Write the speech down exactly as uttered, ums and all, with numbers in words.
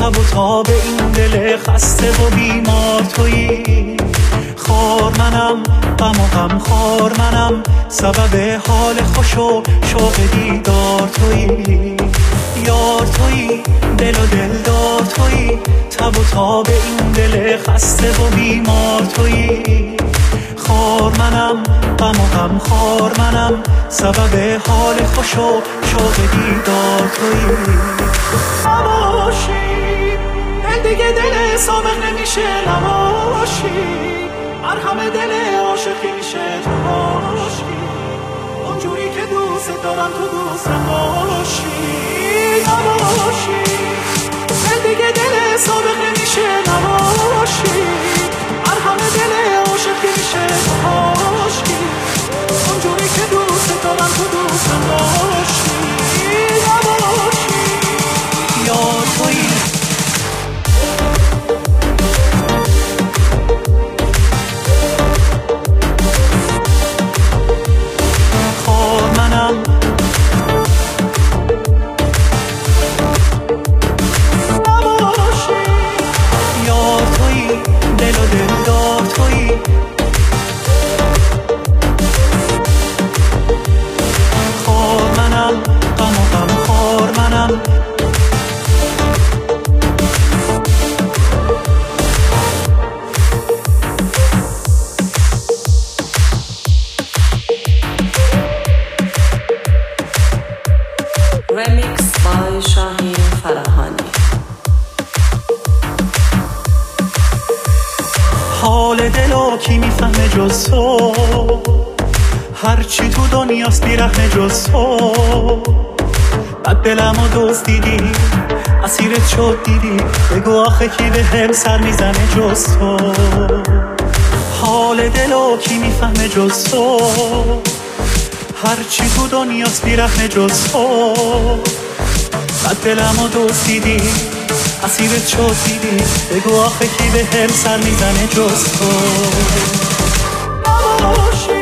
تب و تاب این دل خسته و بیمار تویی. خار منم، غم و غم خار منم، سبب حال خوش و شوق دیدار تویی. یار تویی، دل و دلدار تویی، تب و تاب این دل خسته و بیمار تویی. خار منم، غم و غم خار منم، سبب حال خوش و شوق دیدار تویی. نباشی دل دیگه دل سابق نمیشه، نباشی مرهم دل عاشقی میشه تو باشی. اونجوری که دوست دارم تو دوست باشی. نباشی دل دیگه دل سابق نمیشه، نباشی مرهم دل عاشقی میشه تو باشی. اونجوری که دوست دارم تو دوست باشی. نباشی یار تویی. Remix by Shahin Farahani. حال دلو کی میفهمه جز تو، هرچی تو دنیاست بیرحمه جز تو. بد دلمو دزدیدی، اسیرت شد دیدی، بگو آخه کی به هم سر میزنه جز تو. حال دلو کی میفهمه جز تو، هرچی تو دنیاست بیرحمه جز تو. بد دلمو دزدیدی، اسیرت شد دیدی، بگو آخه کی به هم سر میزنه جز تو. نباشی